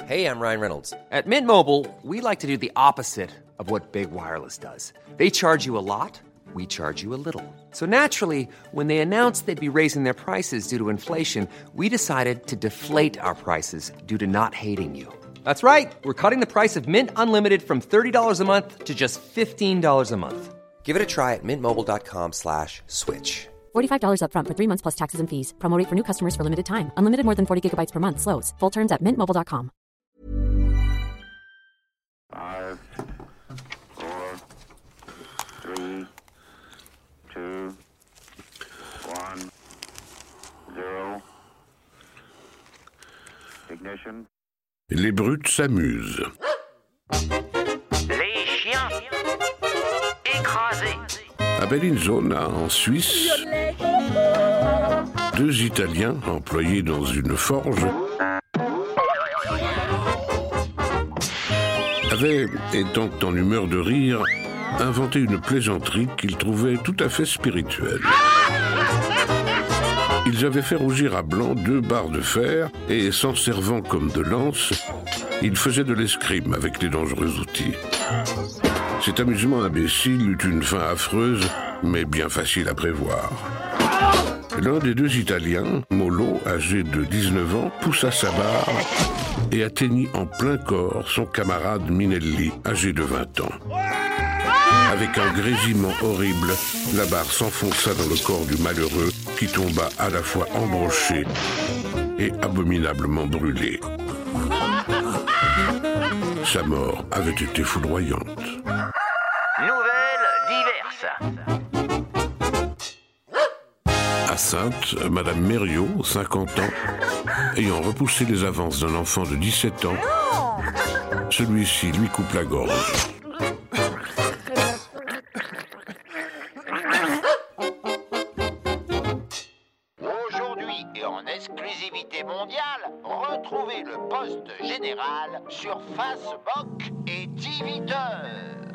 Hey, I'm Ryan Reynolds. At Mint Mobile, we like to do the opposite of what Big Wireless does. They charge you a lot, we charge you a little. So naturally, when they announced they'd be raising their prices due to inflation, we decided to deflate our prices due to not hating you. That's right. We're cutting the price of Mint Unlimited from $30 a month to just $15 a month. Give it a try at mintmobile.com/switch. $45 up front for 3 months plus taxes and fees. Promo rate for new customers for limited time. Unlimited more than 40 gigabytes per month. Slows full terms at mintmobile.com. 5, 4, 3, 2, 1, 0. Ignition. Les brutes s'amusent. Les chiens écrasés. À Bellinzona, en Suisse, 2 Italiens employés dans une forge avaient, étant en humeur de rire, inventé une plaisanterie qu'ils trouvaient tout à fait spirituelle. Ils avaient fait rougir à blanc 2 barres de fer et, s'en servant comme de lance, ils faisaient de l'escrime avec les dangereux outils. Cet amusement imbécile eut une fin affreuse, mais bien facile à prévoir. L'un des 2 Italiens, Molo, âgé de 19 ans, poussa sa barre et atteignit en plein corps son camarade Minelli, âgé de 20 ans. Avec un grésillement horrible, la barre s'enfonça dans le corps du malheureux qui tomba à la fois embroché et abominablement brûlé. Sa mort avait été foudroyante. Nouvelles diverses. À Saintes, Madame Mériot, 50 ans, ayant repoussé les avances d'un enfant de 17 ans, celui-ci lui coupe la gorge. Aujourd'hui et en exclusivité mondiale, retrouvez le poste général sur Facebook et Twitter.